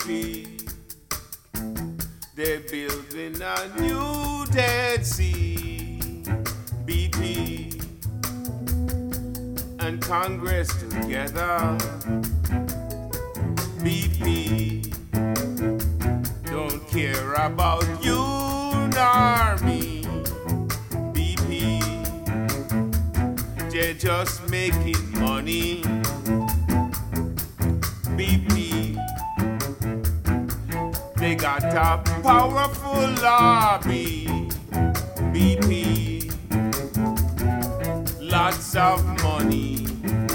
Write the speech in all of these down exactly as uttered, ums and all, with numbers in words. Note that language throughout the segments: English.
P. They're building a new Dead Sea. B P and Congress together. B P don't care about you nor me. B P, they're just making money. B P, they got a powerful lobby. B P, lots of money.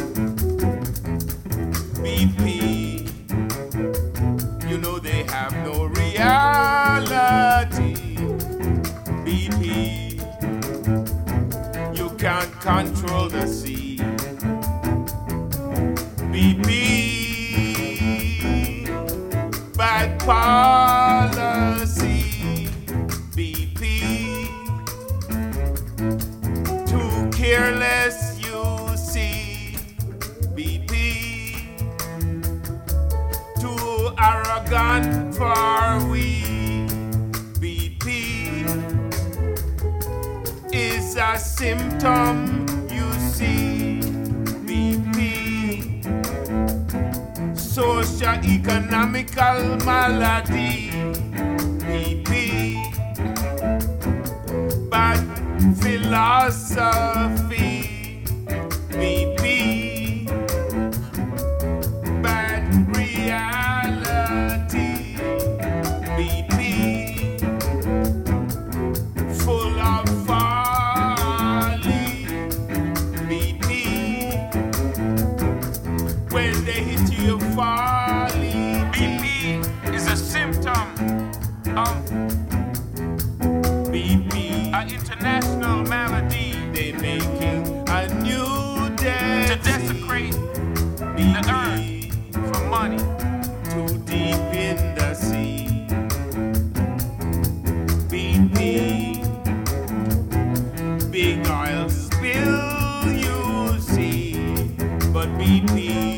B P, you know they have no reality. B P, you can't control the sea. B P, bad policy. B P, too careless, you see. B P, too arrogant for we. B P is a symptom, you see. B P, socio-economical malady. B P, bad philosophy. B P, bad reality. B P, full of folly. B P, when they hit you folly. B P is a symptom of B P, an international malady. They making a new dead to desecrate B P, the earth for money. Too deep in the sea. B P, big oil spill, you see. But B P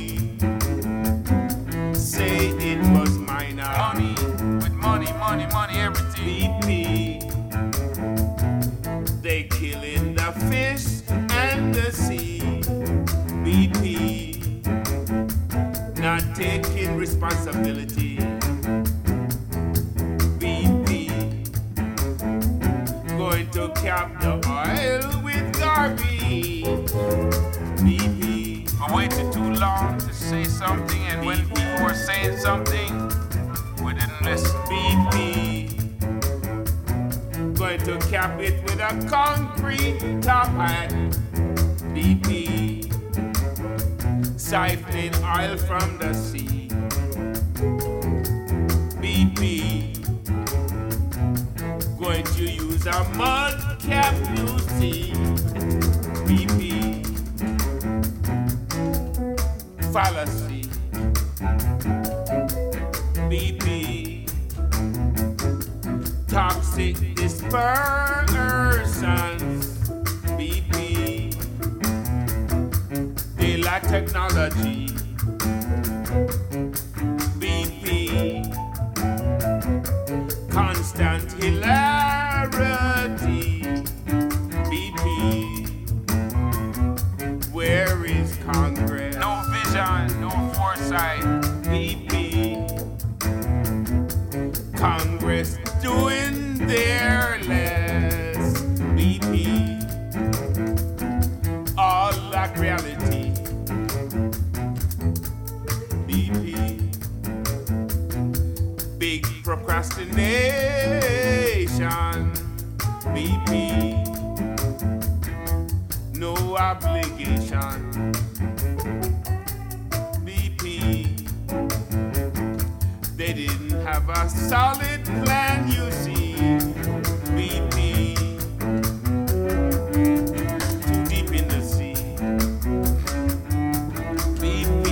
say it was minor. Money, with money, money, money, everything. B P, they killing the fish and the sea. B P, not taking responsibility. B P, going to cap the oil with garbage. B P, I waited too long to say something, and when people were saying something, we didn't listen. B P, going to cap it with a concrete top hat. B P, siphoning oil from the sea. B P, going to use a mud cap, you see. B P, fallacy. B P, toxic dispersions. B P, they lack technology. B P, constant hilarity. B P, where is Congress? No vision, no foresight. B P, Congress doing their less. B P, all lack reality. B P, big procrastination. B P, no obligation. B P, they didn't have a solid plan, you see. B P, too deep in the sea. B P,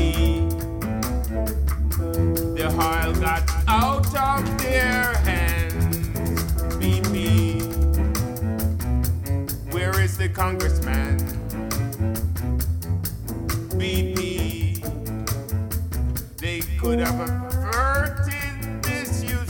the oil got out of their hands. B P, where is the congressman? B P, they could have averted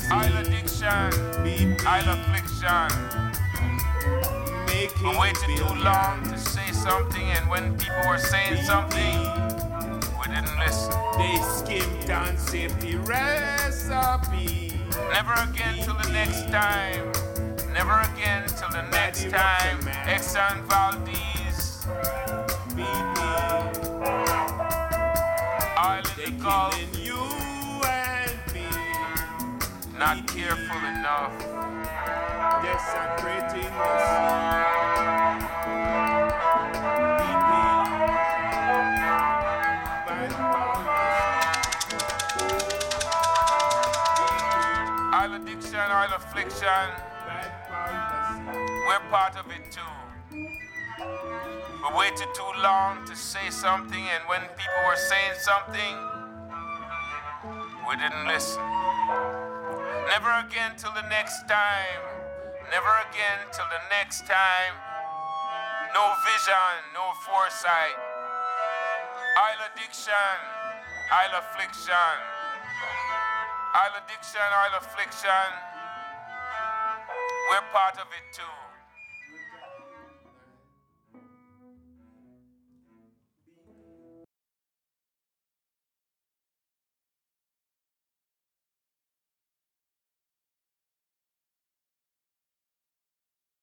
Isle addiction, Isle affliction. Making I waited too long to say something, and when people were saying something, we didn't listen. They skimmed on safety recipe. Never again till the next time. Never again till the next time. Exxon Valdez. B P. Island They of Gulf. killing you and me. Not careful enough. Desecrating the sea. B P. Bad policy. Isle addiction, Isle affliction. Bad policy. We're part of it too. We waited too long to say something, and when people were saying something, we didn't listen. Never again till the next time. Never again till the next time. No vision, no foresight. Isle addiction, Isle affliction. Isle addiction, Isle affliction. We're part of it too.